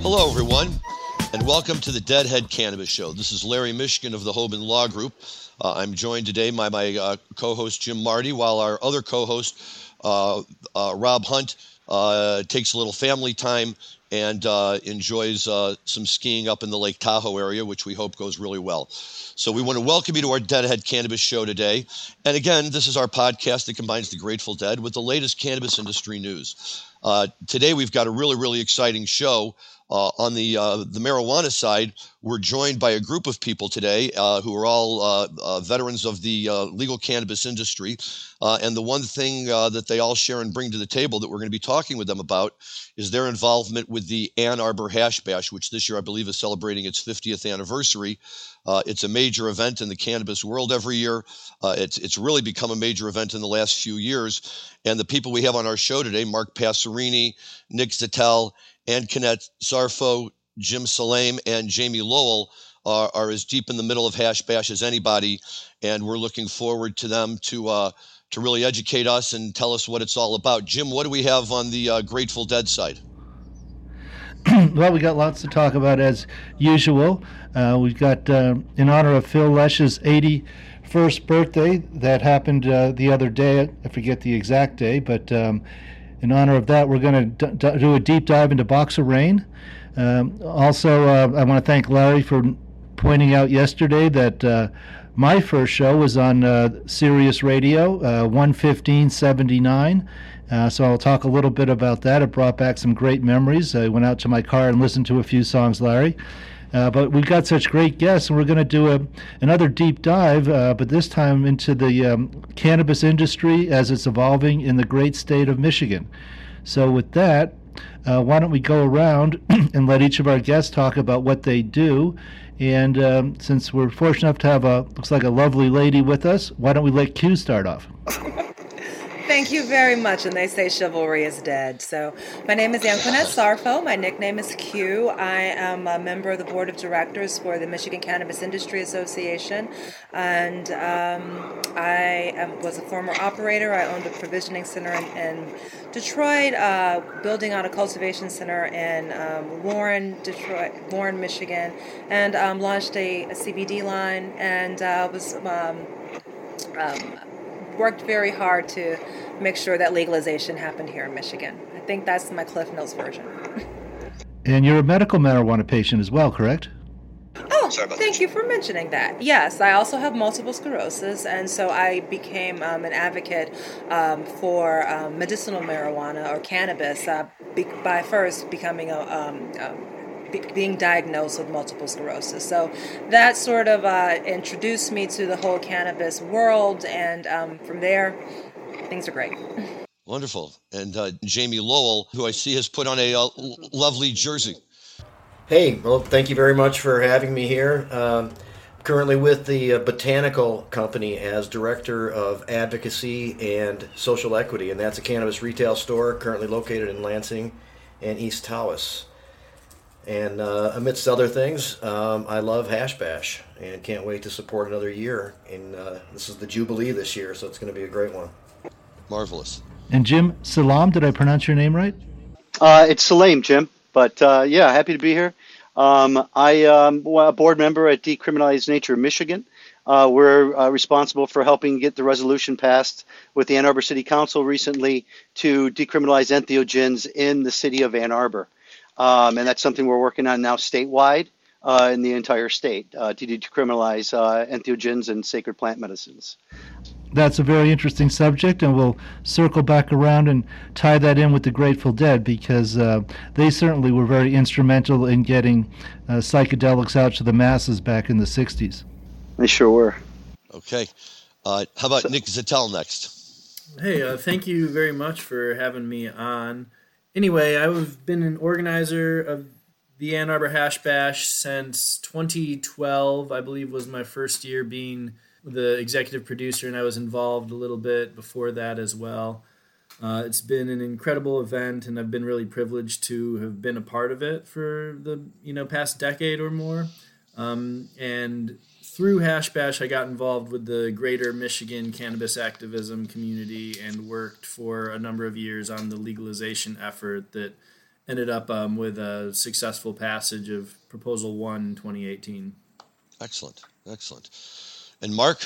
Hello, everyone, and welcome to the Deadhead Cannabis Show. This is Larry Michigan of the Hoban Law Group. I'm joined today by my co-host, Jim Marty, while our other co-host, Rob Hunt, takes a little family time and enjoys some skiing up in the Lake Tahoe area, which we hope goes really well. So we want to welcome you to our Deadhead Cannabis Show today. And again, this is our podcast that combines the Grateful Dead with the latest cannabis industry news. Today, we've got a really, really exciting show. On the marijuana side, we're joined by a group of people today who are all veterans of the legal cannabis industry. And the one thing that they all share and bring to the table that we're going to be talking with them about is their involvement with the Ann Arbor Hash Bash, which this year I believe is celebrating its 50th anniversary. It's a major event in the cannabis world every year. It's really become a major event in the last few years. And the people we have on our show today, Mark Passerini, Nick Zettel, Ann Kenneth Sarfo, Jim Salame, and Jamie Lowell are as deep in the middle of Hash Bash as anybody, and we're looking forward to them to really educate us and tell us what it's all about. Jim, what do we have on the Grateful Dead side? Well, we got lots to talk about as usual. We've got, in honor of Phil Lesh's 81st birthday, that happened the other day. I forget the exact day, but in honor of that, we're going to do a deep dive into Box of Rain. Also, I want to thank Larry for pointing out yesterday that my first show was on Sirius Radio, 11579. So I'll talk a little bit about that. It brought back some great memories. I went out to my car and listened to a few songs, Larry. But we've got such great guests, and we're going to do another deep dive, but this time into the cannabis industry as it's evolving in the great state of Michigan. So with that, why don't we go around and let each of our guests talk about what they do. And since we're fortunate enough to have looks like a lovely lady with us, why don't we let Q start off? Thank you very much, and they say chivalry is dead. So my name is Antoinette Sarfo. My nickname is Q. I am a member of the board of directors for the Michigan Cannabis Industry Association, and I was a former operator. I owned a provisioning center in Detroit, building out a cultivation center in Warren, Michigan, and launched a CBD line, and worked very hard to make sure that legalization happened here in Michigan. I think that's my Cliff Notes version. And you're a medical marijuana patient as well, correct? Oh, thank you for mentioning that. Yes, I also have multiple sclerosis, and so I became an advocate for medicinal marijuana or cannabis by first becoming being diagnosed with multiple sclerosis. So that sort of introduced me to the whole cannabis world, and from there, things are great. Wonderful. And Jamie Lowell, who I see has put on a lovely jersey. Hey, well, thank you very much for having me here. Currently with the Botanical Company as Director of Advocacy and Social Equity, and that's a cannabis retail store currently located in Lansing and East Tawas. And amidst other things, I love Hash Bash and can't wait to support another year. And this is the Jubilee this year, so it's going to be a great one. Marvelous. And Jim Salam, did I pronounce your name right? It's Salam, Jim. But yeah, happy to be here. I'm a board member at Decriminalize Nature Michigan. We're responsible for helping get the resolution passed with the Ann Arbor City Council recently to decriminalize entheogens in the city of Ann Arbor. And that's something we're working on now statewide in the entire state to decriminalize entheogens and sacred plant medicines. That's a very interesting subject, and we'll circle back around and tie that in with the Grateful Dead, because they certainly were very instrumental in getting psychedelics out to the masses back in the 60s. They sure were. Okay. How about Nick Zettel next? Hey, thank you very much for having me on. Anyway, I've been an organizer of the Ann Arbor Hash Bash since 2012, I believe was my first year being the executive producer, and I was involved a little bit before that as well. It's been an incredible event, and I've been really privileged to have been a part of it for the past decade or more. And through Hash Bash, I got involved with the greater Michigan cannabis activism community and worked for a number of years on the legalization effort that ended up with a successful passage of Proposal 1 in 2018. Excellent, excellent. And Mark?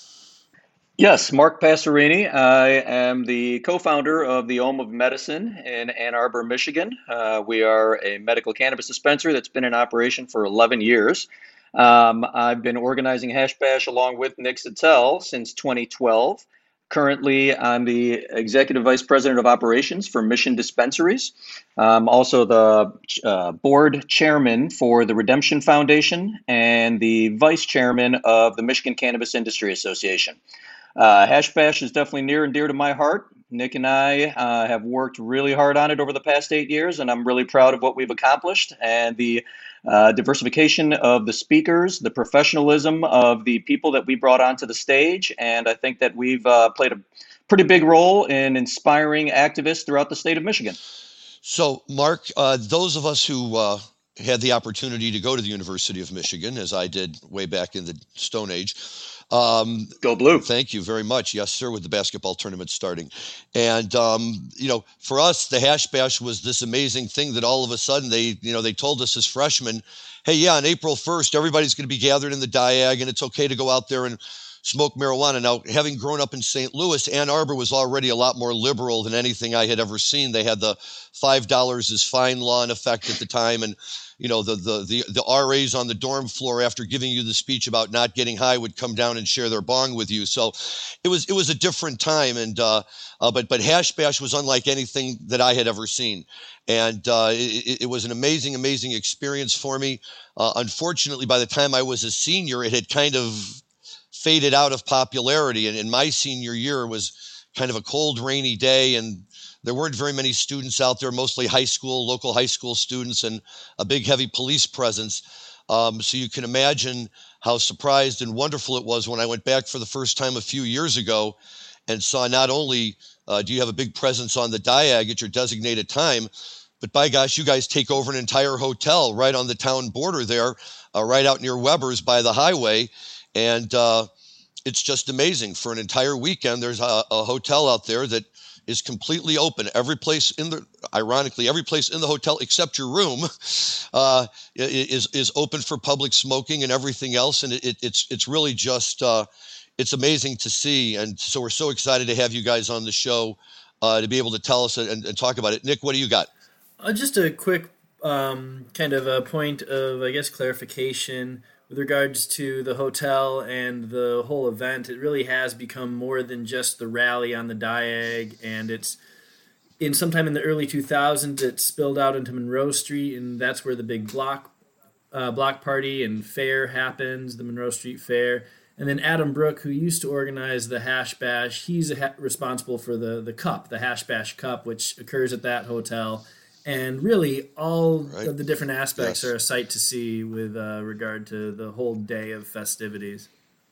Yes, Mark Passerini. I am the co-founder of the Home of Medicine in Ann Arbor, Michigan. We are a medical cannabis dispensary that's been in operation for 11 years. I've been organizing Hash Bash along with Nick Zittel since 2012. Currently, I'm the Executive Vice President of Operations for Mission Dispensaries. I'm also the board chairman for the Redemption Foundation and the vice chairman of the Michigan Cannabis Industry Association. Hash Bash is definitely near and dear to my heart. Nick and I have worked really hard on it over the past 8 years, and I'm really proud of what we've accomplished and the diversification of the speakers, the professionalism of the people that we brought onto the stage. And I think that we've played a pretty big role in inspiring activists throughout the state of Michigan. So, Mark, those of us who had the opportunity to go to the University of Michigan, as I did way back in the Stone Age. Go Blue. Thank you very much. Yes, sir, with the basketball tournament starting. And, for us, the Hash Bash was this amazing thing that all of a sudden they told us as freshmen, hey, yeah, on April 1st, everybody's going to be gathered in the Diag, and it's okay to go out there and smoke marijuana. Now, having grown up in St. Louis, Ann Arbor was already a lot more liberal than anything I had ever seen. They had the $5 is fine law in effect at the time, and the RAs on the dorm floor, after giving you the speech about not getting high, would come down and share their bong with you. So it was a different time, and but Hash Bash was unlike anything that I had ever seen, and it was an amazing experience for me. Unfortunately, by the time I was a senior, it had kind of faded out of popularity, and in my senior year, it was kind of a cold, rainy day, and there weren't very many students out there, mostly local high school students, and a big, heavy police presence. So you can imagine how surprised and wonderful it was when I went back for the first time a few years ago and saw not only do you have a big presence on the Diag at your designated time, but by gosh, you guys take over an entire hotel right on the town border there, right out near Weber's by the highway. And it's just amazing. For an entire weekend, there's a hotel out there that is completely open. Every place in the hotel except your room is open for public smoking and everything else. And it's really just it's amazing to see. And so we're so excited to have you guys on the show to be able to tell us and talk about it. Nick, what do you got? Just a quick kind of a point of, I guess, clarification. With regards to the hotel and the whole event, it really has become more than just the rally on the Diag, and it's sometime in the early 2000s it spilled out into Monroe Street, and that's where the big block party and fair happens, the Monroe Street Fair. And then Adam Brook, who used to organize the Hash Bash, he's responsible for the cup, the Hash Bash Cup, which occurs at that hotel. And really, all of the different aspects are a sight to see with regard to the whole day of festivities.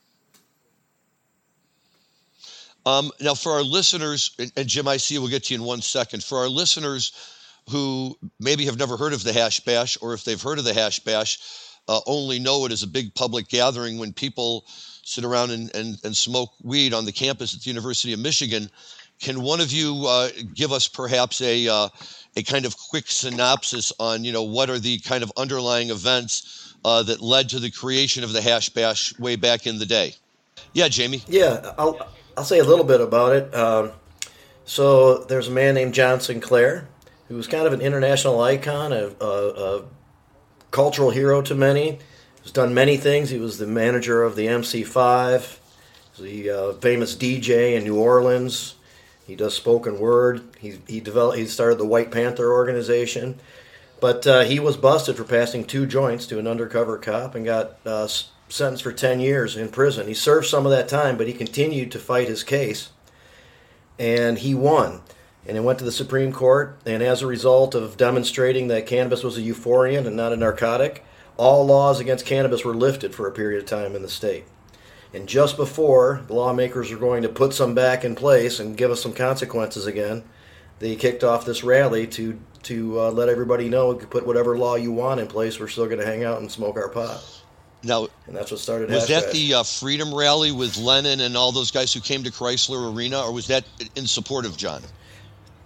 Now, for our listeners, and Jim, I see we'll get to you in 1 second. For our listeners who maybe have never heard of the Hash Bash, or if they've heard of the Hash Bash, only know it as a big public gathering when people sit around and smoke weed on the campus at the University of Michigan. Can one of you give us perhaps a kind of quick synopsis on, what are the kind of underlying events that led to the creation of the Hash Bash way back in the day? Yeah, Jamie. Yeah, I'll say a little bit about it. So there's a man named John Sinclair, who was kind of an international icon, a cultural hero to many. He's done many things. He was the manager of the MC5, the famous DJ in New Orleans. He does spoken word. He started the White Panther organization, but he was busted for passing 2 joints to an undercover cop and got sentenced for 10 years in prison. He served some of that time, but he continued to fight his case, and he won. And it went to the Supreme Court, and as a result of demonstrating that cannabis was a euphoriant and not a narcotic, all laws against cannabis were lifted for a period of time in the state. And just before the lawmakers were going to put some back in place and give us some consequences again, they kicked off this rally to let everybody know, you can put whatever law you want in place, we're still going to hang out and smoke our pot. Now, and that's what started. Was that the Freedom Rally with Lennon and all those guys who came to Chrysler Arena, or was that in support of John?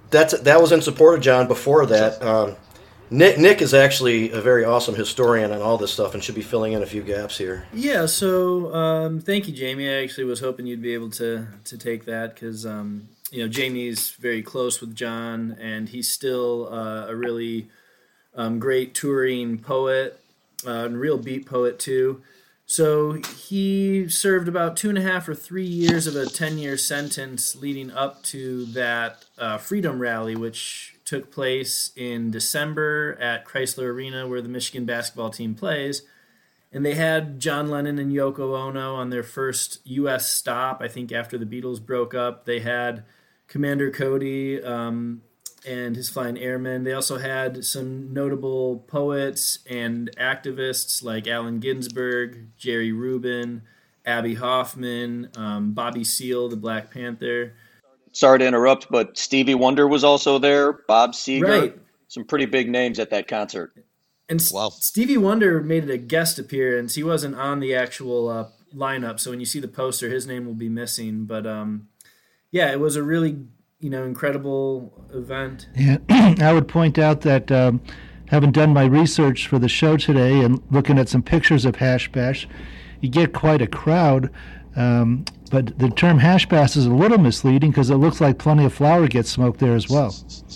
that was in support of John. Before that, Nick is actually a very awesome historian on all this stuff and should be filling in a few gaps here. Yeah, so thank you, Jamie. I actually was hoping you'd be able to take that because Jamie's very close with John, and he's still a really great touring poet, and real beat poet too. So he served about 2.5 or 3 years of a 10-year sentence leading up to that Freedom Rally, which took place in December at Chrysler Arena where the Michigan basketball team plays. And they had John Lennon and Yoko Ono on their first U.S. stop, I think after the Beatles broke up. They had Commander Cody and his Flying Airmen. They also had some notable poets and activists like Allen Ginsberg, Jerry Rubin, Abby Hoffman, Bobby Seale, the Black Panther. Sorry to interrupt, but Stevie Wonder was also there, Bob Seger, Right. Some pretty big names at that concert. And Wow. Stevie Wonder made it a guest appearance. He wasn't on the actual lineup, so when you see the poster, his name will be missing. But yeah, it was a really incredible event. Yeah, I would point out that having done my research for the show today and looking at some pictures of Hash Bash, you get quite a crowd. But the term Hash Bash is a little misleading because it looks like plenty of flour gets smoked there as well.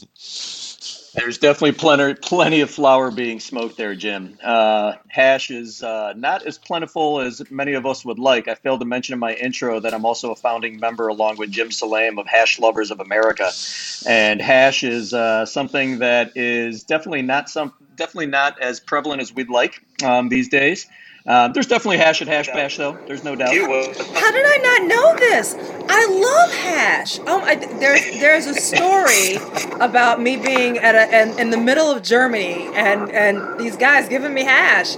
There's definitely plenty of flour being smoked there, Jim. Hash is not as plentiful as many of us would like. I failed to mention in my intro that I'm also a founding member, along with Jim Salame, of Hash Lovers of America. And hash is something that is definitely not as prevalent as we'd like these days. There's definitely hash at Hash Bash, though. There's no doubt. How did I not know this? I love hash. There's a story about me being in the middle of Germany and these guys giving me hash.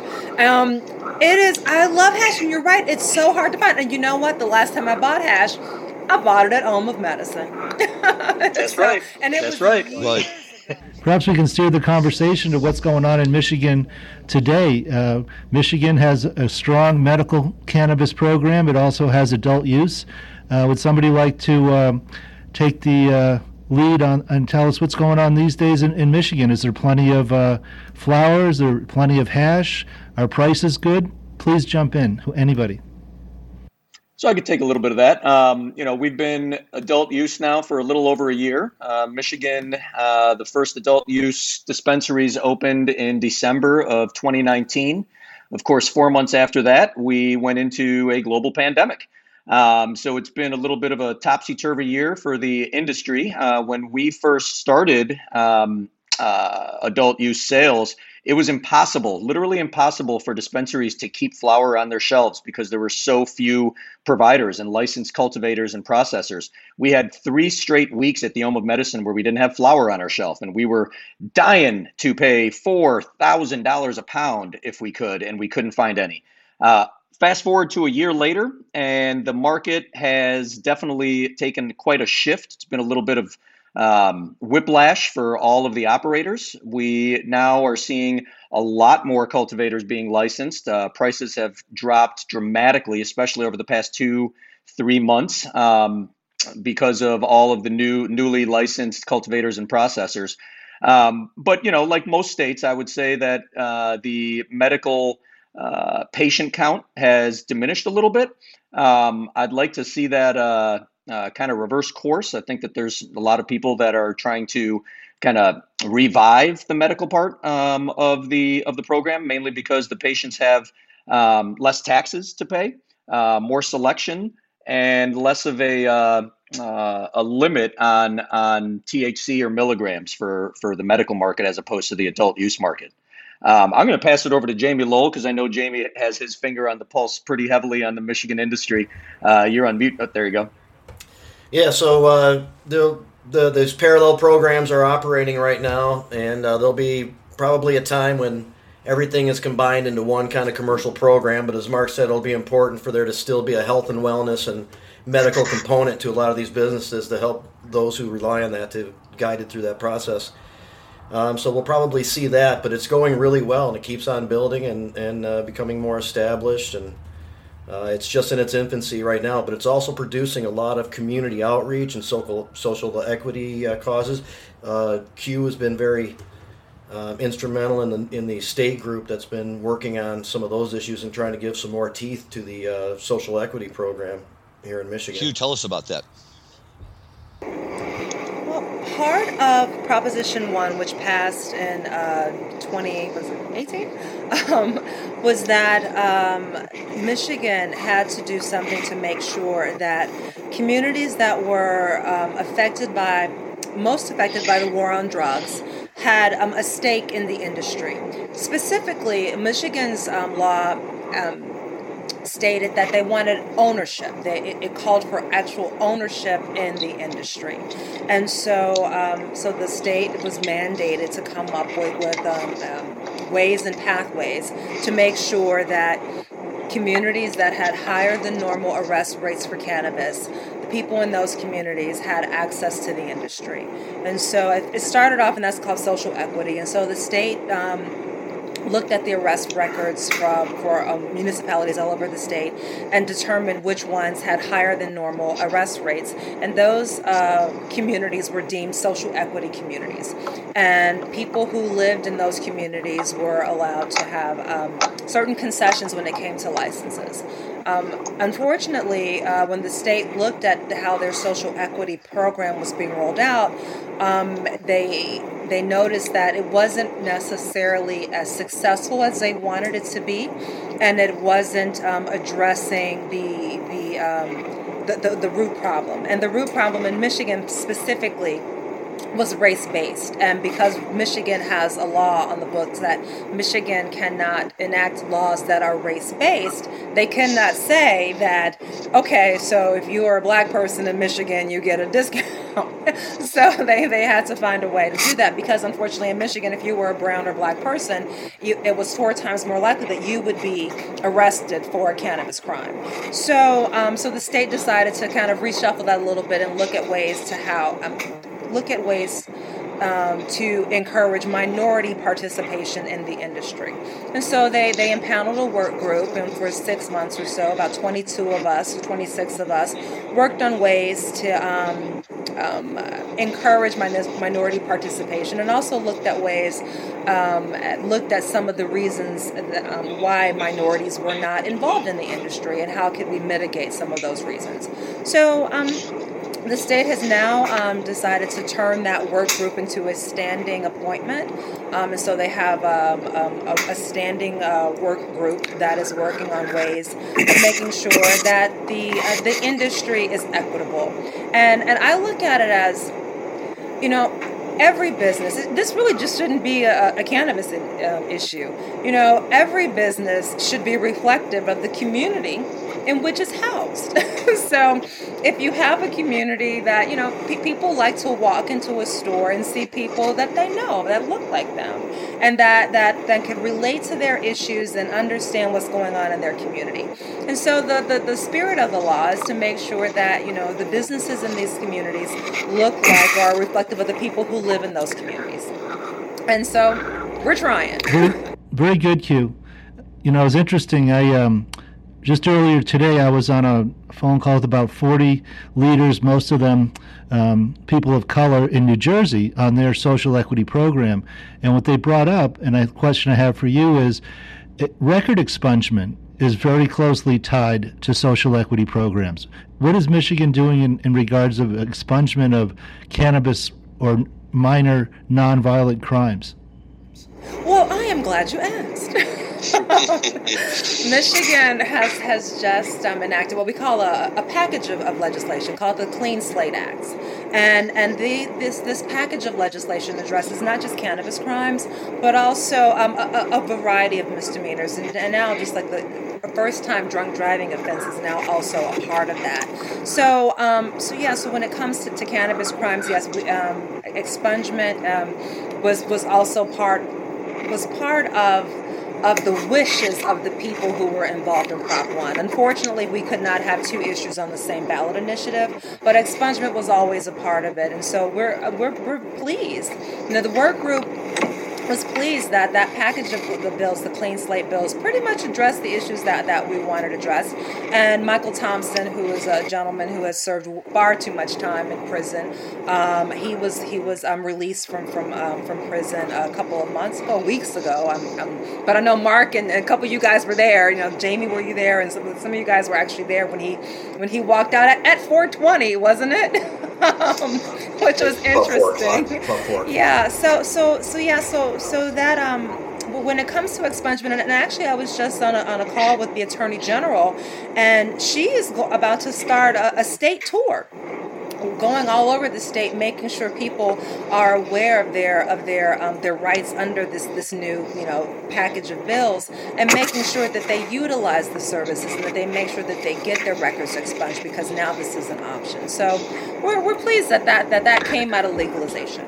It is. I love hash, and you're right. It's so hard to find. And you know what? The last time I bought hash, I bought it at Home of Medicine. That's right. And it That's was right. Right. Perhaps we can steer the conversation to what's going on in Michigan today. Michigan has a strong medical cannabis program. It also has adult use. Would somebody like to take the lead on and tell us what's going on these days in Michigan? Is there plenty of flower? Is there plenty of hash? Are prices good? Please jump in, anybody. So I could take a little bit of that. We've been adult use now for a little over a year. Michigan, the first adult use dispensaries opened in December of 2019. Of course, 4 months after that, we went into a global pandemic. So it's been a little bit of a topsy-turvy year for the industry. When we first started adult use sales, it was impossible, literally impossible for dispensaries to keep flower on their shelves because there were so few providers and licensed cultivators and processors. We had 3 straight weeks at the Home of Medicine where we didn't have flower on our shelf, and we were dying to pay $4,000 a pound if we could, and we couldn't find any. Fast forward to a year later, and the market has definitely taken quite a shift. It's been a little bit of whiplash for all of the operators. We now are seeing a lot more cultivators being licensed. Prices have dropped dramatically, especially over the past 2-3 months, because of all of the newly licensed cultivators and processors. But like most states, I would say that the medical patient count has diminished a little bit. I'd like to see that kind of reverse course. I think that there's a lot of people that are trying to kind of revive the medical part of the program, mainly because the patients have less taxes to pay, more selection, and less of a limit on THC or milligrams for the medical market as opposed to the adult use market. I'm going to pass it over to Jamie Lowell because I know Jamie has his finger on the pulse pretty heavily on the Michigan industry. You're on mute. Oh, there you go. Yeah, so these parallel programs are operating right now, and there'll be probably a time when everything is combined into one kind of commercial program. But as Mark said, it'll be important for there to still be a health and wellness and medical component to a lot of these businesses to help those who rely on that to guide it through that process. So we'll probably see that, but it's going really well, and it keeps on building and becoming more established. And It's just in its infancy right now, but it's also producing a lot of community outreach and social equity causes. Q has been very instrumental in the state group that's been working on some of those issues and trying to give some more teeth to the social equity program here in Michigan. Q, tell us about that. Well, part of Proposition 1, which passed in 2018, was that Michigan had to do something to make sure that communities that were most affected by the war on drugs had a stake in the industry. Specifically, Michigan's law stated that they wanted ownership. It called for actual ownership in the industry, and so the state was mandated to come up with ways and pathways to make sure that communities that had higher than normal arrest rates for cannabis, the people in those communities had access to the industry. And so it started off, and that's called social equity. And so the state looked at the arrest records for municipalities all over the state and determined which ones had higher than normal arrest rates. And those communities were deemed social equity communities. And people who lived in those communities were allowed to have certain concessions when it came to licenses. Unfortunately, when the state looked at how their social equity program was being rolled out, they noticed that it wasn't necessarily as successful as they wanted it to be, and it wasn't addressing the root problem. And the root problem in Michigan specifically was race-based, and because Michigan has a law on the books that Michigan cannot enact laws that are race-based, they cannot say that, okay, so if you are a black person in Michigan, you get a discount. So they had to find a way to do that, because unfortunately in Michigan, if you were a brown or black person, it was 4 times more likely that you would be arrested for a cannabis crime. So the state decided to kind of reshuffle that a little bit and look at ways to encourage minority participation in the industry. And so they impaneled a work group, and for 6 months or so, about 26 of us, worked on ways to encourage minority participation, and also looked at some of the reasons why minorities were not involved in the industry, and how could we mitigate some of those reasons. So the state has now decided to turn that work group into a standing appointment, and so they have a standing work group that is working on ways of making sure that the industry is equitable. And I look at it as, every business, this really just shouldn't be a cannabis issue. Every business should be reflective of the community in which it's housed. So if you have a community that, people like to walk into a store and see people that they know, that look like them, and that can relate to their issues and understand what's going on in their community. And so the spirit of the law is to make sure that, the businesses in these communities look like or are reflective of the people who live in those communities. And so we're trying. Very good, Q. It was interesting. Just earlier today, I was on a phone call with about 40 leaders, most of them people of color in New Jersey, on their social equity program. And what they brought up, and a question I have for you is, record expungement is very closely tied to social equity programs. What is Michigan doing in regards of expungement of cannabis or minor nonviolent crimes? Well, I am glad you asked. Michigan has just enacted what we call a package of legislation called the Clean Slate Acts, and this package of legislation addresses not just cannabis crimes, but also a variety of misdemeanors, and now just like the first-time drunk driving offense is now also a part of that. So when it comes to cannabis crimes, yes, expungement was also part of the wishes of the people who were involved in Prop 1. Unfortunately, we could not have 2 issues on the same ballot initiative, but expungement was always a part of it, and so we're pleased. The work group was pleased that that package of the bills, the clean slate bills, pretty much addressed the issues that we wanted to address. And Michael Thompson, who is a gentleman who has served far too much time in prison, he was released from prison a couple of weeks ago. But I know Mark and a couple of you guys were there. Jamie, were you there? And some of you guys were actually there when he walked out at 4:20, wasn't it? Which was interesting. Yeah. So that when it comes to expungement, and actually I was just on a call with the Attorney General, and she is about to start a state tour, going all over the state, making sure people are aware of their rights under this new package of bills, and making sure that they utilize the services and that they make sure that they get their records expunged, because now this is an option. So we're pleased that came out of legalization.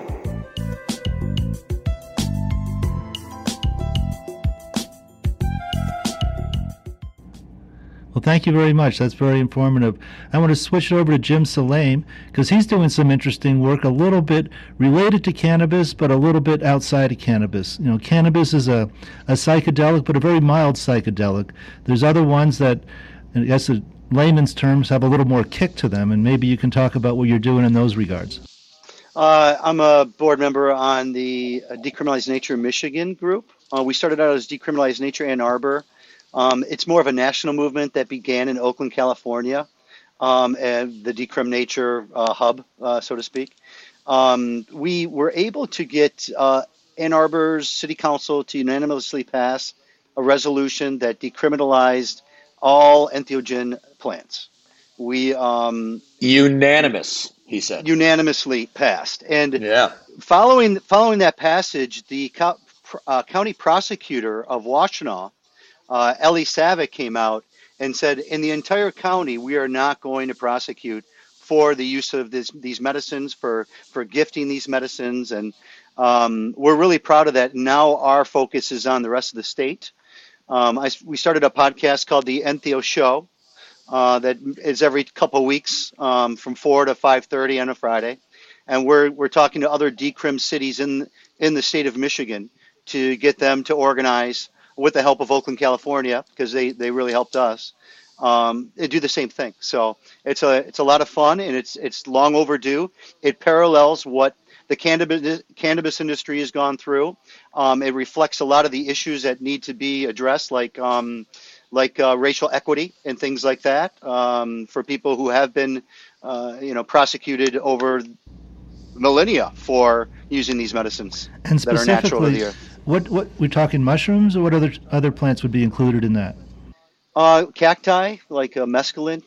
Well, thank you very much. That's very informative. I want to switch it over to Jim Salame, because he's doing some interesting work, a little bit related to cannabis, but a little bit outside of cannabis. Cannabis is a psychedelic, but a very mild psychedelic. There's other ones that, I guess in layman's terms, have a little more kick to them, and maybe you can talk about what you're doing in those regards. I'm a board member on the Decriminalized Nature Michigan group. We started out as Decriminalized Nature Ann Arbor. It's more of a national movement that began in Oakland, California, and the Decrim Nature hub, so to speak. We were able to get Ann Arbor's City Council to unanimously pass a resolution that decriminalized all entheogen plants. We unanimous, he said. Unanimously passed, and yeah. Following that passage, the county prosecutor of Washtenaw, Ellie Savick, came out and said, in the entire county, we are not going to prosecute for the use of these medicines, for gifting these medicines. And we're really proud of that. Now our focus is on the rest of the state. We started a podcast called The Entheo Show that is every couple of weeks from 4 to 5:30 on a Friday. And we're talking to other decrim cities in the state of Michigan to get them to organize, with the help of Oakland, California, because they really helped us, they do the same thing. So it's a lot of fun, and it's long overdue. It parallels what the cannabis industry has gone through. It reflects a lot of the issues that need to be addressed, like racial equity and things like that, for people who have been prosecuted over millennia for using these medicines and that are natural to the earth. What we're talking mushrooms, or what other plants would be included in that? Cacti, like mescaline,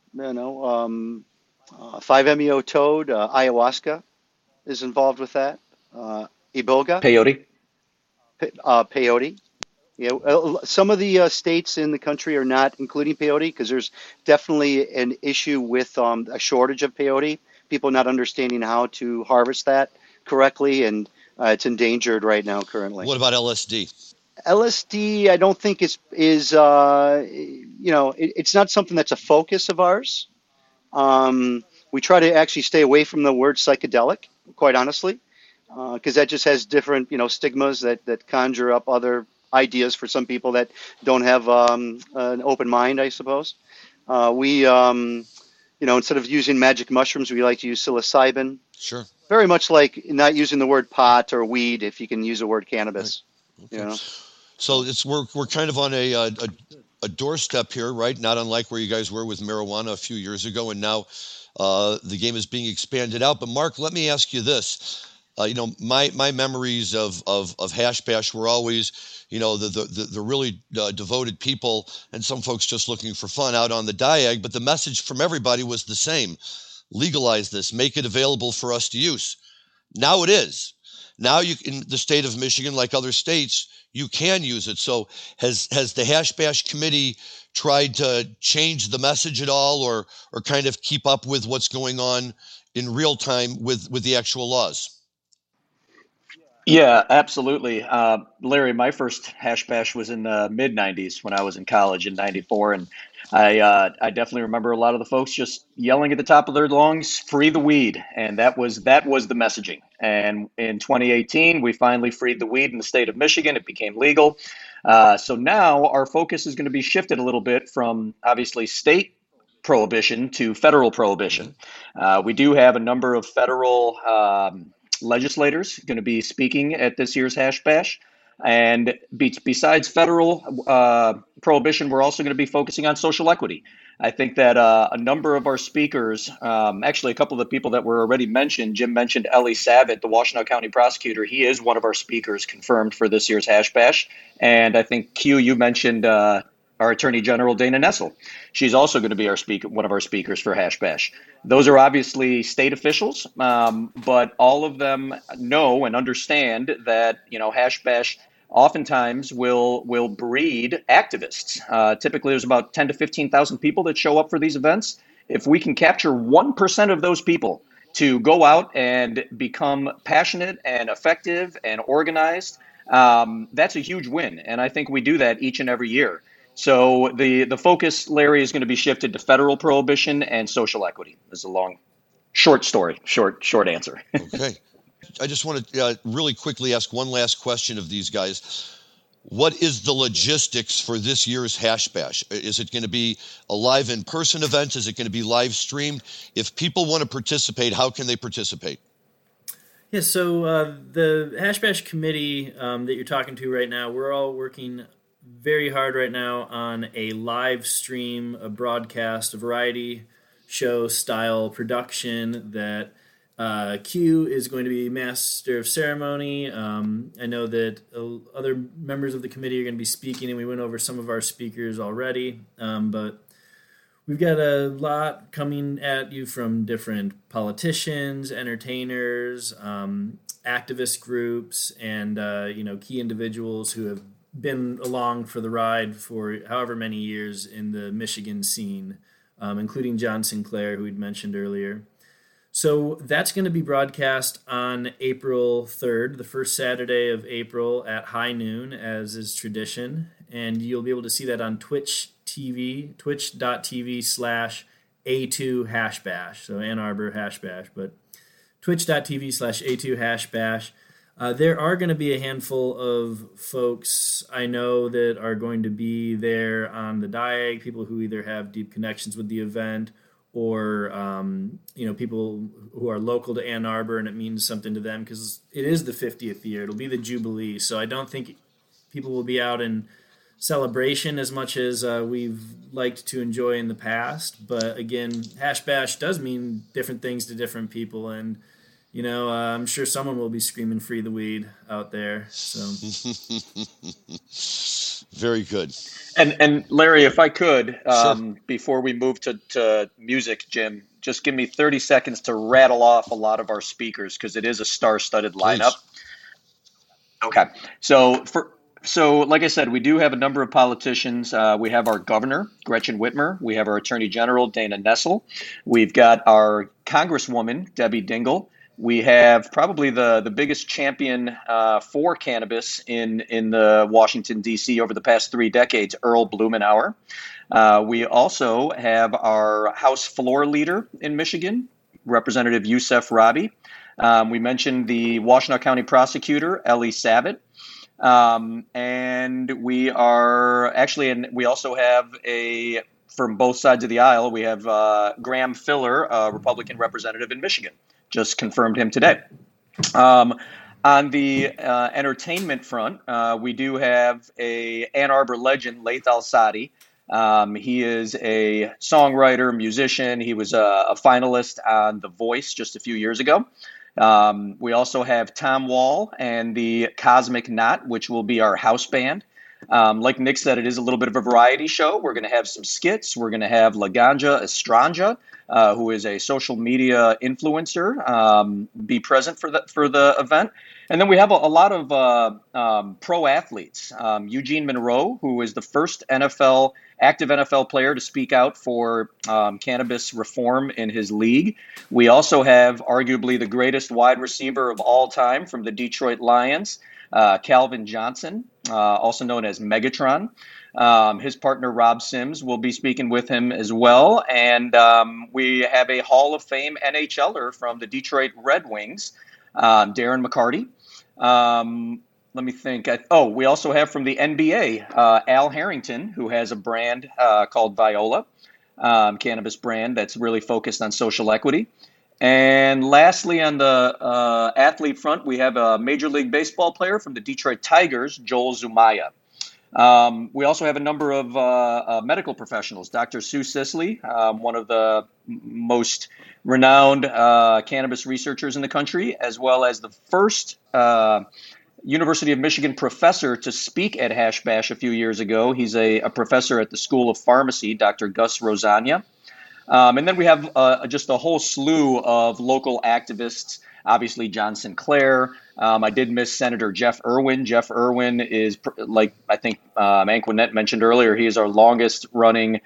5-MeO toad, ayahuasca is involved with that. Iboga. Peyote. Peyote. Yeah, some of the states in the country are not including peyote because there's definitely an issue with a shortage of peyote. People not understanding how to harvest that correctly, and it's endangered right now currently. What about LSD? LSD, I don't think it's not something that's a focus of ours. We try to actually stay away from the word psychedelic, quite honestly, because that just has different, stigmas that conjure up other ideas for some people that don't have an open mind, I suppose. Instead of using magic mushrooms, we like to use psilocybin. Sure. Very much like not using the word pot or weed if you can use the word cannabis. Right. Okay. So we're kind of on a doorstep here, right? Not unlike where you guys were with marijuana a few years ago, and now the game is being expanded out. But Mark, let me ask you this: my memories of Hash Bash were always, the really devoted people, and some folks just looking for fun out on the diag. But the message from everybody was the same: legalize this, make it available for us to use. Now it is. Now in the state of Michigan, like other states, you can use it. So has the Hash Bash committee tried to change the message at all, or kind of keep up with what's going on in real time with the actual laws? Yeah, absolutely. Larry, my first hash bash was in the mid 90s when I was in college in 94. And I definitely remember a lot of the folks just yelling at the top of their lungs, free the weed. And that was the messaging. And in 2018, we finally freed the weed in the state of Michigan. It became legal. So now our focus is going to be shifted a little bit from obviously state prohibition to federal prohibition. We do have a number of federal legislators going to be speaking at this year's Hash Bash. And besides federal prohibition, we're also going to be focusing on social equity. I think that a number of our speakers, actually a couple of the people that were already mentioned, Jim mentioned Ellie Savitt, the Washtenaw County prosecutor. He is one of our speakers confirmed for this year's Hash Bash. And I think, Q, you mentioned our Attorney General, Dana Nessel. She's also going to be one of our speakers for Hash Bash. Those are obviously state officials, but all of them know and understand that, Hash Bash oftentimes will breed activists. Typically, there's about 10 to 15,000 people that show up for these events. If we can capture 1% of those people to go out and become passionate and effective and organized, that's a huge win. And I think we do that each and every year. So the focus, Larry, is going to be shifted to federal prohibition and social equity. This is a short story, short answer. Okay. I just want to really quickly ask one last question of these guys. What is the logistics for this year's Hash Bash? Is it going to be a live in-person event? Is it going to be live streamed? If people want to participate, how can they participate? Yeah, so the Hash Bash committee that you're talking to right now, we're all working very hard right now on a live stream, a broadcast, a variety show style production that Q is going to be master of ceremony. I know that other members of the committee are going to be speaking, and we went over some of our speakers already, but we've got a lot coming at you from different politicians, entertainers, activist groups, and key individuals who have been along for the ride for however many years in the Michigan scene, including John Sinclair, who we'd mentioned earlier. So that's going to be broadcast on April 3rd, the first Saturday of April at high noon, as is tradition. And you'll be able to see that on Twitch TV, twitch.tv/A2hashbash, so Ann Arbor Hashbash, but twitch.tv/A2hashbash. There are going to be a handful of folks I know that are going to be there on the Diag, people who either have deep connections with the event or, people who are local to Ann Arbor and it means something to them because it is the 50th year. It'll be the Jubilee. So I don't think people will be out in celebration as much as we've liked to enjoy in the past. But again, Hash Bash does mean different things to different people. And I'm sure someone will be screaming free the weed out there. So very good. And Larry, if I could, Sure. before we move to music, Jim, just give me 30 seconds to rattle off a lot of our speakers because it is a star-studded lineup. Please. Okay. So like I said, we do have a number of politicians. We have our governor, Gretchen Whitmer. We have our attorney general, Dana Nessel. We've got our congresswoman, Debbie Dingell. We have probably the biggest champion for cannabis in the Washington, D.C. over the past 3 decades, Earl Blumenauer. We also have our House floor leader in Michigan, Representative Yousef Rabhi. We mentioned the Washtenaw County prosecutor, Ellie Savitt. And we are actually, and we also have from both sides of the aisle, we have Graham Filler, a Republican representative in Michigan. Just confirmed him today. On the entertainment front, we do have a Ann Arbor legend, Laith Al-Sadi. He is a songwriter, musician. He was a finalist on The Voice just a few years ago. We also have Tom Wall and the Cosmic Knot, which will be our house band. Like Nick said, it is a little bit of a variety show. We're going to have some skits. We're going to have La Ganja Estranja. who is a social media influencer, be present for the event. And then we have a lot of pro athletes. Eugene Monroe, who is the first active NFL player to speak out for cannabis reform in his league. We also have arguably the greatest wide receiver of all time from the Detroit Lions, Calvin Johnson, also known as Megatron. His partner, Rob Sims, will be speaking with him as well. And we have a Hall of Fame NHLer from the Detroit Red Wings, Darren McCarty. Let me think. We also have from the NBA, Al Harrington, who has a brand called Viola, cannabis brand that's really focused on social equity. And lastly, on the athlete front, we have a Major League Baseball player from the Detroit Tigers, Joel Zumaya. We also have a number of medical professionals. Dr. Sue Sisley, one of the most renowned cannabis researchers in the country, as well as the first University of Michigan professor to speak at Hash Bash a few years ago. He's a professor at the School of Pharmacy, Dr. Gus Rosania. And then we have just a whole slew of local activists. Obviously, John Sinclair. I did miss Senator Jeff Irwin. Jeff Irwin is, like I think Anquinette mentioned earlier, he is our longest running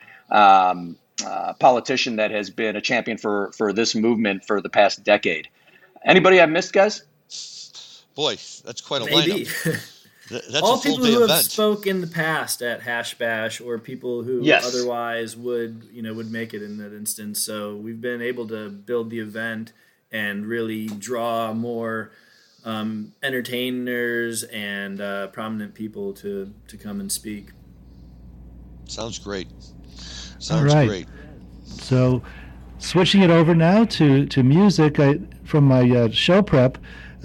politician that has been a champion for this movement for the past decade. Anybody I missed, guys? Boy, that's quite a Maybe. lineup. That's all a full people day who event. have spoke in the past at Hash Bash, or people who Yes. otherwise would make it in that instance. So we've been able to build the event and really draw more entertainers and prominent people to come and speak. Sounds great. All Sounds right. great. So, switching it over now to music, from my show prep,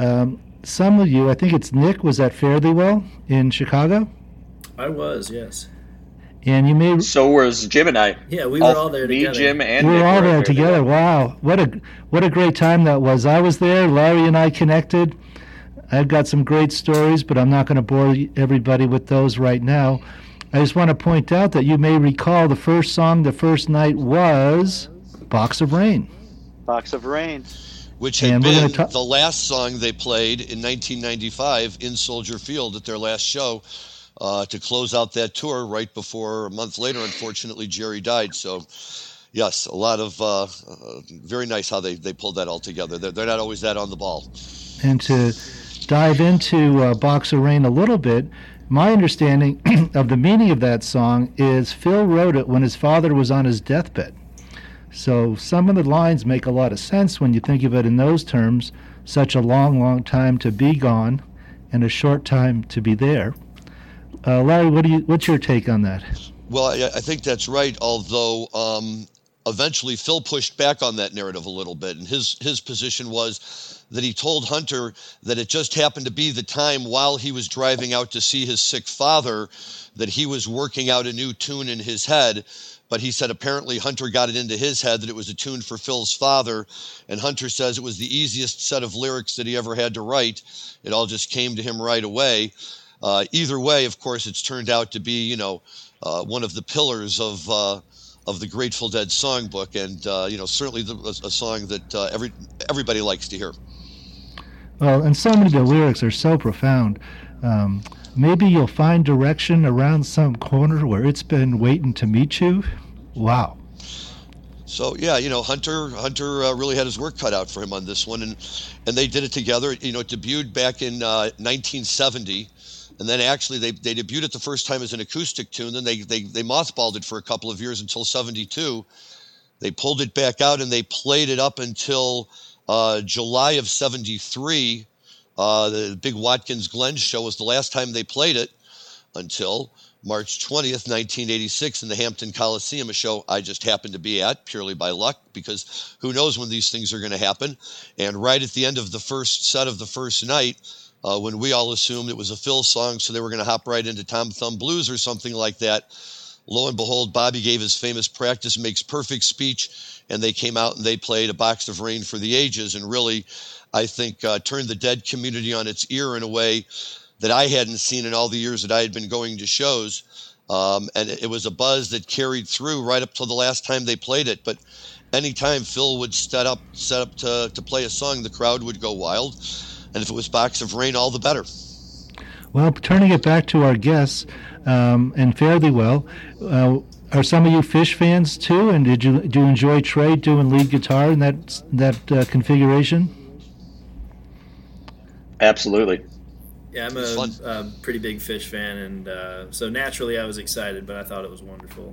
some of you, I think it's Nick, was at Fare Thee Well in Chicago, I was, yes. and you may So was Jim and I. Yeah, we were all there Me, together. Jim, and we Nick were all were there at Fare Thee together. Well. Wow, what a great time that was! I was there. Larry and I connected. I've got some great stories, but I'm not going to bore everybody with those right now. I just want to point out that you may recall the first song the first night was Box of Rain. Box of Rain. Which had And we're been gonna the last song they played in 1995 in Soldier Field at their last show to close out that tour right before, a month later, unfortunately, Jerry died. So, yes, a lot of very nice how they pulled that all together. They're not always that on the ball. And to dive into Box of Rain a little bit, my understanding of the meaning of that song is Phil wrote it when his father was on his deathbed. So some of the lines make a lot of sense when you think of it in those terms. Such a long, long time to be gone and a short time to be there. Larry, what's your take on that? Well, I think that's right, although eventually Phil pushed back on that narrative a little bit, and his position was that he told Hunter that it just happened to be the time while he was driving out to see his sick father that he was working out a new tune in his head. But he said apparently Hunter got it into his head that it was a tune for Phil's father, and Hunter says it was the easiest set of lyrics that he ever had to write. It all just came to him right away. Either way, of course, it's turned out to be, one of the pillars of the Grateful Dead songbook, and certainly a song that everybody likes to hear. Well, and so many of the lyrics are so profound. Maybe you'll find direction around some corner where it's been waiting to meet you. Wow. So yeah, Hunter really had his work cut out for him on this one, and they did it together. It debuted back in 1970, and then actually they debuted it the first time as an acoustic tune. Then they mothballed it for a couple of years until 72. They pulled it back out and they played it up until July of 73. The big Watkins Glen show was the last time they played it until March 20th, 1986 in the Hampton Coliseum, a show I just happened to be at purely by luck, because who knows when these things are going to happen. And right at the end of the first set of the first night, when we all assumed it was a Phil song, so they were going to hop right into Tom Thumb Blues or something like that, lo and behold, Bobby gave his famous practice makes perfect speech, and they came out and they played A Box of Rain for the Ages, and really, I think, turned the Dead community on its ear in a way that I hadn't seen in all the years that I had been going to shows. And it was a buzz that carried through right up till the last time they played it. But anytime Phil would set up to play a song, the crowd would go wild. And if it was Box of Rain, all the better. Well, turning it back to our guests, and Fare Thee Well, are some of you Phish fans too? And do you enjoy Trey doing lead guitar in that configuration? Absolutely. Yeah, I'm a pretty big Phish fan, and so naturally I was excited, but I thought it was wonderful.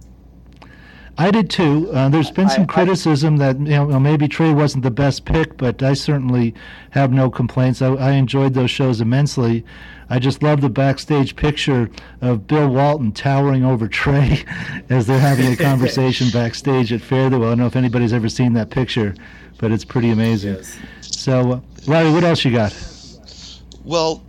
I did too. There's been some criticism that maybe Trey wasn't the best pick, but I certainly have no complaints. I enjoyed those shows immensely. I just love the backstage picture of Bill Walton towering over Trey as they're having a conversation backstage at Fare Thee Well. I don't know if anybody's ever seen that picture, but it's pretty amazing. Yes. So, Larry, what else you got? Well,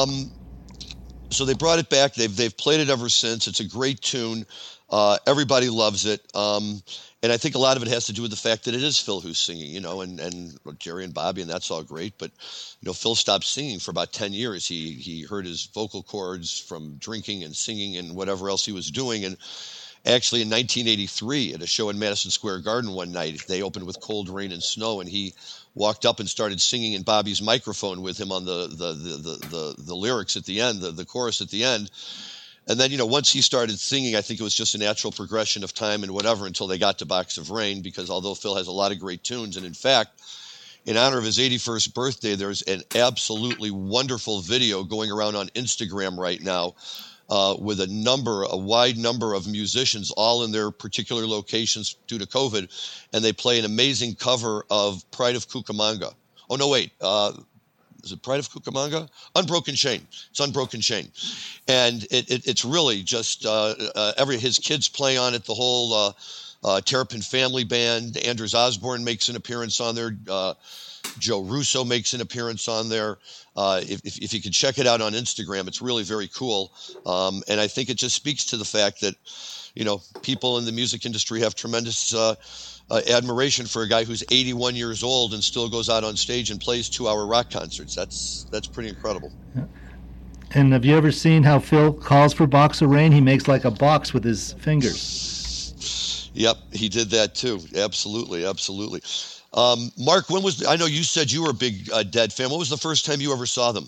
so they brought it back. They've played it ever since. It's a great tune. Everybody loves it. And I think a lot of it has to do with the fact that it is Phil who's singing, and Jerry and Bobby, and that's all great. But, Phil stopped singing for about 10 years. He hurt his vocal cords from drinking and singing and whatever else he was doing. And actually in 1983 at a show in Madison Square Garden one night, they opened with Cold Rain and Snow, and he walked up and started singing in Bobby's microphone with him on the lyrics at the end, the chorus at the end. And then, once he started singing, I think it was just a natural progression of time and whatever until they got to Box of Rain, because although Phil has a lot of great tunes, and in fact, in honor of his 81st birthday, there's an absolutely wonderful video going around on Instagram right now with a wide number of musicians, all in their particular locations due to COVID, and they play an amazing cover of Pride of Cucamonga. Oh, no, wait. Is it Pride of Cucamonga? Unbroken Chain. It's Unbroken Chain. And it's really just his kids play on it, the whole Terrapin Family Band. Anders Osborne makes an appearance on there. Joe Russo makes an appearance on there. If you can check it out on Instagram, it's really very cool. And I think it just speaks to the fact that, people in the music industry have tremendous admiration for a guy who's 81 years old and still goes out on stage and plays 2-hour rock concerts. That's pretty incredible. Yeah. And have you ever seen how Phil calls for Box of Rain? He makes like a box with his fingers. Yep, he did that too. Absolutely. Mark, I know you said you were a big Dead fan. When was the first time you ever saw them?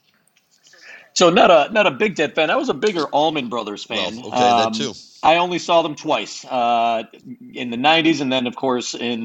So not a big Dead fan. I was a bigger Allman Brothers fan. Well, okay, that too. I only saw them twice, in the 90s, and then, of course, in,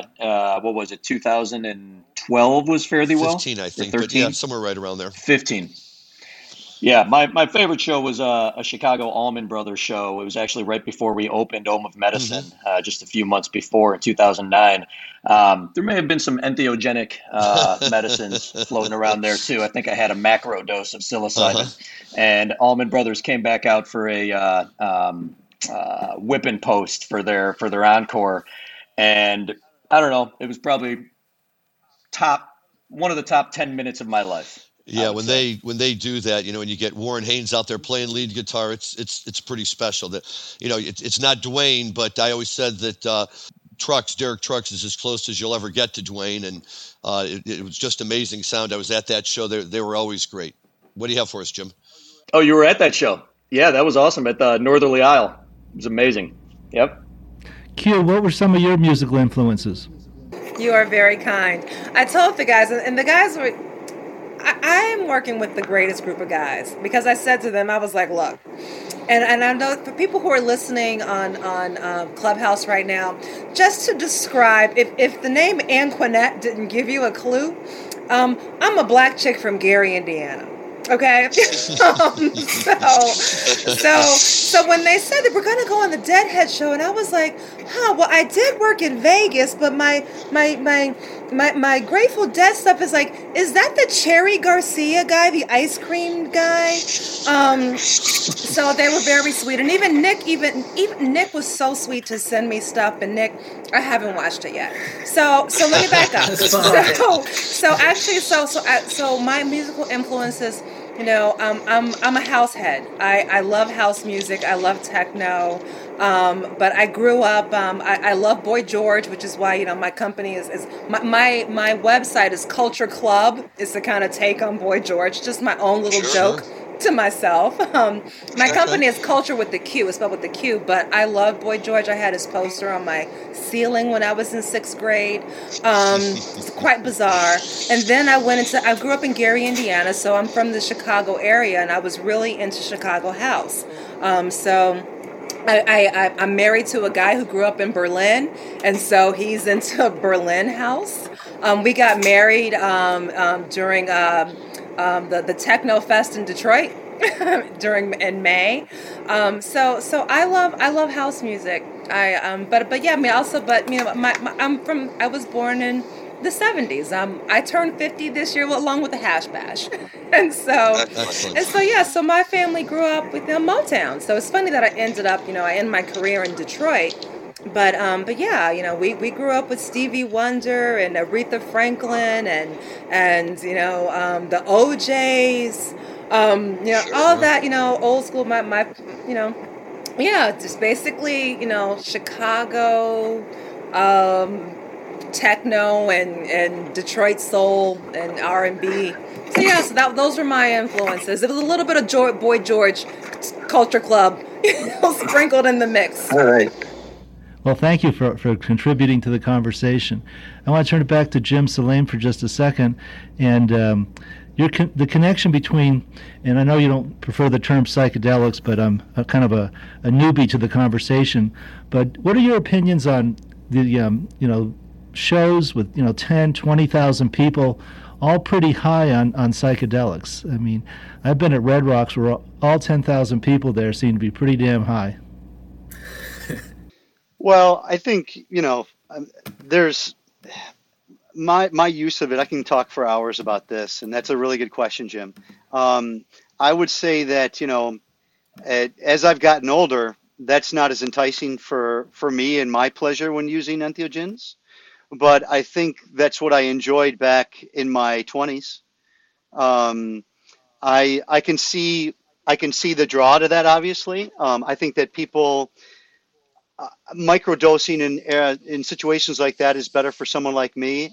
2012 was Fare Thee Well? 15, I think, but yeah, somewhere right around there. 15. Yeah, my favorite show was a Chicago Allman Brothers show. It was actually right before we opened Home of Medicine, just a few months before in 2009. There may have been some entheogenic medicines floating around there too. I think I had a macro dose of psilocybin, and Allman Brothers came back out for a whipping post for their encore, and I don't know, it was probably one of the top 10 minutes of my life. Yeah, when they do that, and you get Warren Haynes out there playing lead guitar, it's pretty special. That it's not Duane, but I always said that Derek Trucks is as close as you'll ever get to Duane, and it was just amazing sound. I was at that show; they were always great. What do you have for us, Jim? Oh, you were at that show? Yeah, that was awesome at the Northerly Isle. It was amazing. Yep. Q, what were some of your musical influences? You are very kind. I told the guys, and the guys were. I am working with the greatest group of guys, because I said to them, I was like, look, and I know for people who are listening on Clubhouse right now, just to describe, if the name Anquinette didn't give you a clue, I'm a black chick from Gary, Indiana. Okay, so when they said that we're going to go on the Deadhead show, and I was like, well, I did work in Vegas, but my Grateful Dead stuff is like, is that the Cherry Garcia guy, the ice cream guy? So they were very sweet, and even Nick Nick was so sweet to send me stuff. And Nick, I haven't watched it yet. So let me back up. So my musical influences. I'm a house head. I love house music. I love techno. But I grew up. I love Boy George, which is why my company is my website is Culture Club. Is to kind of take on Boy George, just my own little joke to myself. My company is Culture with the Q. It's spelled with the Q. But I love Boy George. I had his poster on my ceiling when I was in 6th grade. It's quite bizarre. And then I grew up in Gary, Indiana, so I'm from the Chicago area, and I was really into Chicago house. So I'm married to a guy who grew up in Berlin, and so he's into Berlin house. We got married during the Techno Fest in Detroit in May. So I love house music. I was born in the 70s. I turned 50 this year along with the Hash Bash. So my family grew up with Motown. So it's funny that I ended up, I ended my career in Detroit. But we grew up with Stevie Wonder and Aretha Franklin and the OJs, all that, old school, just basically, Chicago, techno and Detroit soul and R&B. So those were my influences. It was a little bit of Boy George Culture Club sprinkled in the mix. All right. Well, thank you for contributing to the conversation. I want to turn it back to Jim Saleem for just a second. And the connection between, and I know you don't prefer the term psychedelics, but I'm kind of a newbie to the conversation. But what are your opinions on the, shows with, 10, 20,000 people, all pretty high on psychedelics? I mean, I've been at Red Rocks where all 10,000 people there seem to be pretty damn high. Well, I think, there's my use of it. I can talk for hours about this, and that's a really good question, Jim. I would say that, as I've gotten older, that's not as enticing for me and my pleasure when using entheogens. But I think that's what I enjoyed back in my 20s. I can see the draw to that, obviously. I think that people microdosing in situations like that is better for someone like me.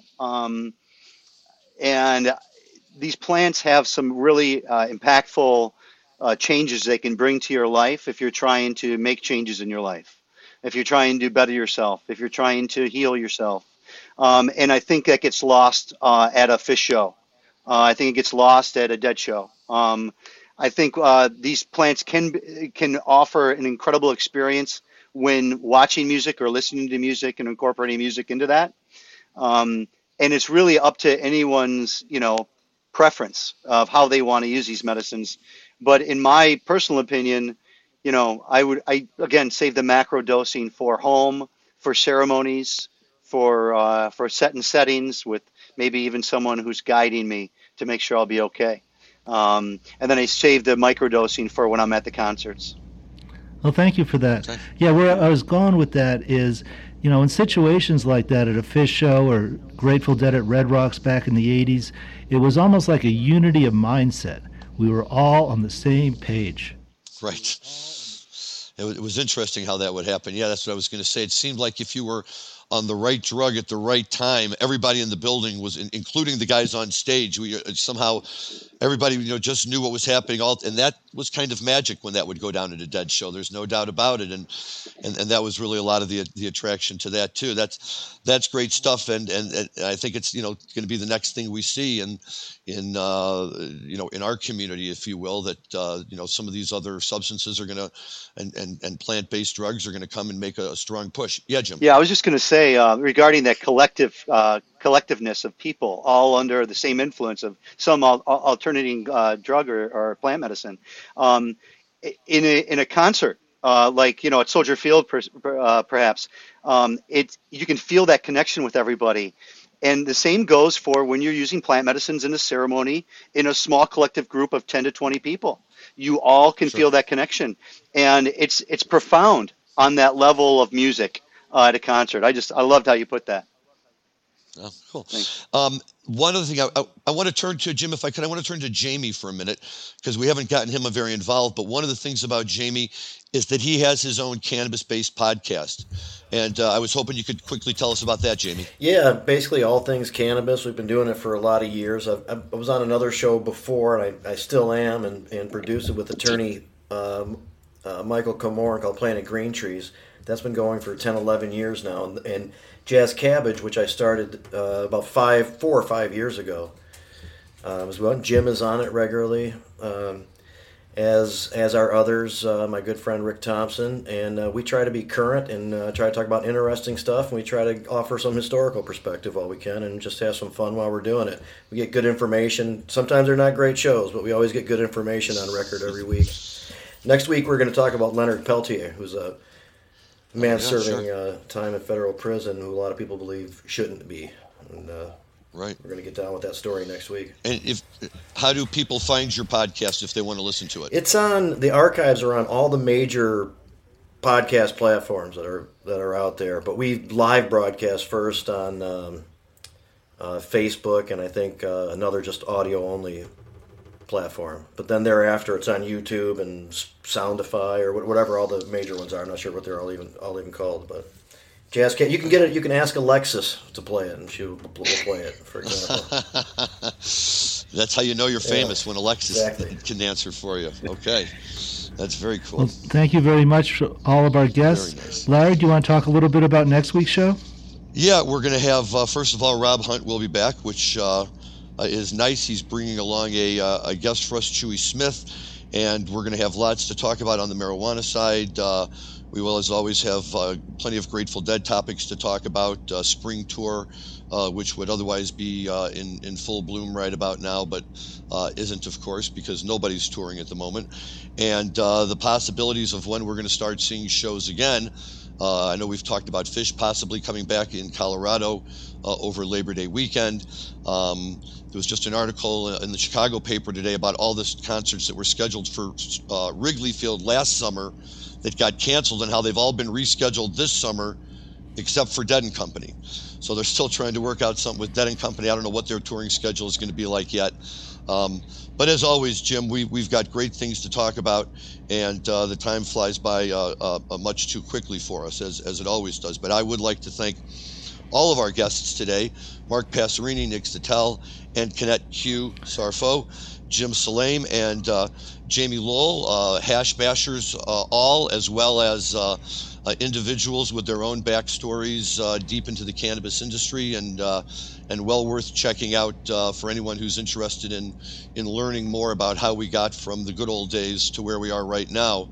And these plants have some really impactful changes they can bring to your life if you're trying to make changes in your life, if you're trying to better yourself, if you're trying to heal yourself. And I think that gets lost at a Phish show. I think it gets lost at a Dead show. I think these plants can offer an incredible experience when watching music or listening to music and incorporating music into that. And it's really up to anyone's, preference of how they want to use these medicines. But in my personal opinion, I again save the macro dosing for home, for ceremonies, for certain settings with maybe even someone who's guiding me to make sure I'll be okay. And then I save the microdosing for when I'm at the concerts. Well, thank you for that. Okay. Yeah, where I was going with that is, in situations like that at a Phish show or Grateful Dead at Red Rocks back in the 80s, it was almost like a unity of mindset. We were all on the same page. Right. It was interesting how that would happen. Yeah, that's what I was going to say. It seemed like if you were on the right drug at the right time, everybody in the building was, including the guys on stage. Somehow everybody, just knew what was happening. And that was kind of magic when that would go down at a Dead show. There's no doubt about it. And that was really a lot of the attraction to that too. That's great stuff. And I think it's, going to be the next thing we see in our community, if you will, that, some of these other substances are going to, and plant-based drugs are going to come and make a strong push. Yeah, Jim. Yeah, I was just going to say, regarding that collectiveness of people all under the same influence of some alternating drug or plant medicine, in a concert, like at Soldier Field, perhaps, you can feel that connection with everybody. And the same goes for when you're using plant medicines in a ceremony in a small collective group of 10 to 20 people. You all can feel that connection, and it's profound on that level of music. At a concert. I loved how you put that. Oh, cool. One other thing I want to turn to, Jim, if I could, I want to turn to Jamie for a minute because we haven't gotten him very involved. But one of the things about Jamie is that he has his own cannabis-based podcast. And I was hoping you could quickly tell us about that, Jamie. Yeah, basically all things cannabis. We've been doing it for a lot of years. I was on another show before, and I still am, and produce it with attorney Michael Comore called Planet Green Trees. That's been going for 10, 11 years now. And Jazz Cabbage, which I started about 4 or 5 years ago, as well. Jim is on it regularly, as are others, my good friend Rick Thompson. And we try to be current and try to talk about interesting stuff. And we try to offer some historical perspective while we can and just have some fun while we're doing it. We get good information. Sometimes they're not great shows, but we always get good information on record every week. Next week, we're going to talk about Leonard Peltier, who's a man serving time in federal prison who a lot of people believe shouldn't be. And, right. We're going to get down with that story next week. And how do people find your podcast if they want to listen to it? It's on, the archives are on all the major podcast platforms that are out there. But we live broadcast first on Facebook and I think another just audio only platform. But then thereafter it's on YouTube and Soundify or whatever all the major ones are. I'm not sure what they're all even called, but Jazz Cat, you can get it. You can ask Alexis to play it, and she will play it. For example, that's how you know you're famous, when Alexis can answer for you. Okay, that's very cool. Well, thank you very much for all of our guests. Very nice. Larry, do you want to talk a little bit about next week's show? Yeah, we're going to have first of all, Rob Hunt will be back, which is nice. He's bringing along a guest for us, Chewy Smith, and we're going to have lots to talk about on the marijuana side. We will, as always, have plenty of Grateful Dead topics to talk about. Spring tour, which would otherwise be in full bloom right about now, but isn't, of course, because nobody's touring at the moment. And the possibilities of when we're going to start seeing shows again. I know we've talked about Fish possibly coming back in Colorado over Labor Day weekend. There was just an article in the Chicago paper today about all the concerts that were scheduled for Wrigley Field last summer that got canceled and how they've all been rescheduled this summer except for Dead & Company. So they're still trying to work out something with Dead & Company. I don't know what their touring schedule is going to be like yet. But as always, Jim, we've got great things to talk about, and the time flies by much too quickly for us, as it always does. But I would like to thank all of our guests today, Mark Passerini, Nick Statel, and Kenneth Q. Sarfo, Jim Salame, and Jamie Lowell, hash bashers all, as well as individuals with their own backstories deep into the cannabis industry, and well worth checking out for anyone who's interested in learning more about how we got from the good old days to where we are right now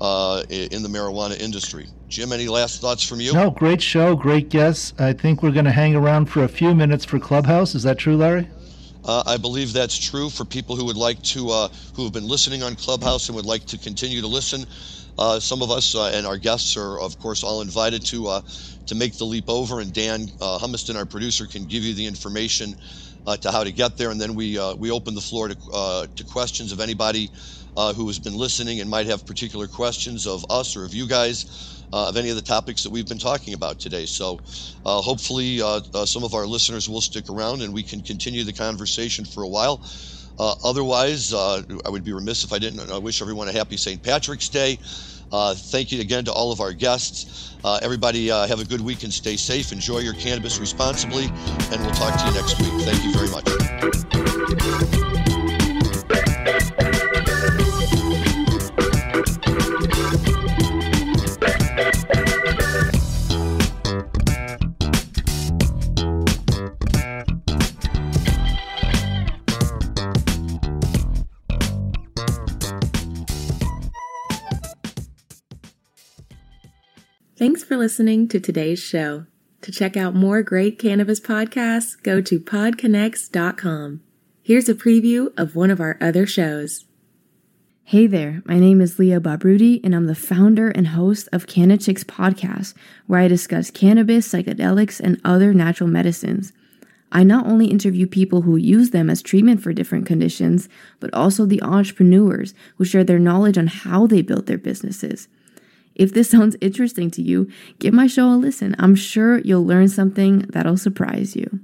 in the marijuana industry. Jim, any last thoughts from you? No, great show, great guests. I think we're going to hang around for a few minutes for Clubhouse. Is that true, Larry? I believe that's true for people who would like to, who have been listening on Clubhouse and would like to continue to listen. Some of us and our guests are, of course, all invited to make the leap over, and Dan Humiston, our producer, can give you the information to how to get there, and then we open the floor to questions of anybody who has been listening and might have particular questions of us or of you guys. Of any of the topics that we've been talking about today. So hopefully some of our listeners will stick around and we can continue the conversation for a while. Otherwise, I would be remiss if I didn't wish everyone a happy St. Patrick's Day. Thank you again to all of our guests. Everybody have a good week and stay safe. Enjoy your cannabis responsibly, and we'll talk to you next week. Thank you very much. Thanks for listening to today's show. To check out more great cannabis podcasts, go to podconnects.com. Here's a preview of one of our other shows. Hey there, my name is Leah Babrudi, and I'm the founder and host of Canachicks Podcast, where I discuss cannabis, psychedelics, and other natural medicines. I not only interview people who use them as treatment for different conditions, but also the entrepreneurs who share their knowledge on how they built their businesses. If this sounds interesting to you, give my show a listen. I'm sure you'll learn something that'll surprise you.